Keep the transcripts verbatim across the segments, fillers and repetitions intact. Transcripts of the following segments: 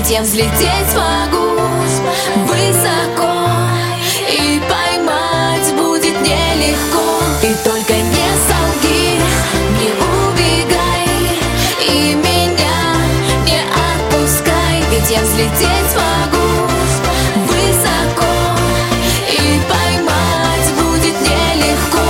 Ведь я взлететь смогу высоко, и поймать будет нелегко. Ты только не солги, не убегай, и меня не отпускай. Ведь я взлететь смогу высоко, и поймать будет нелегко.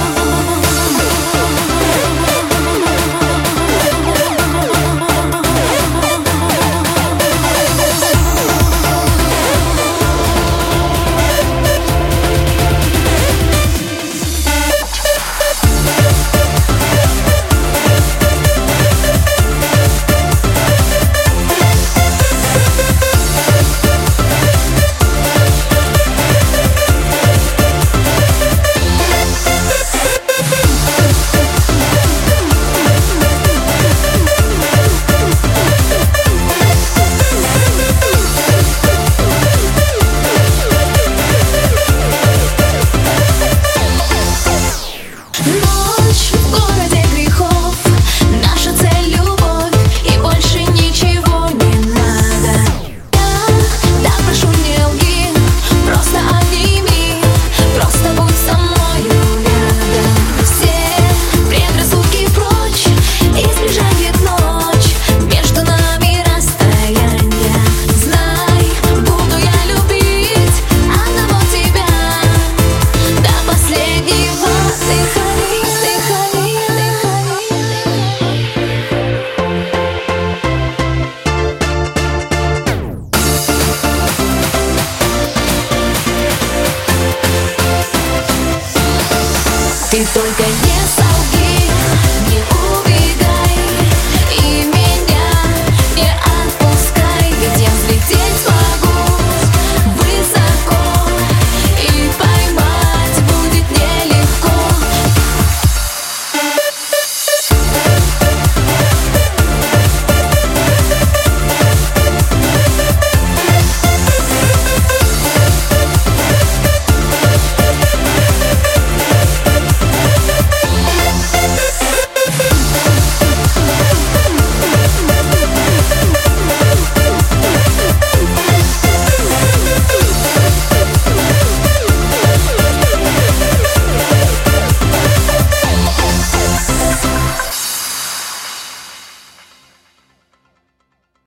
Ночь в городе грехов, наша цель — любовь, и больше ничего не надо. Я так прошу, не лги, просто обними, просто будь со мною рядом. Все предрассудки прочь, и сближает ночь, между нами расстояние. Знай, буду я любить одного тебя до последнего дыхания. Ты только не солги.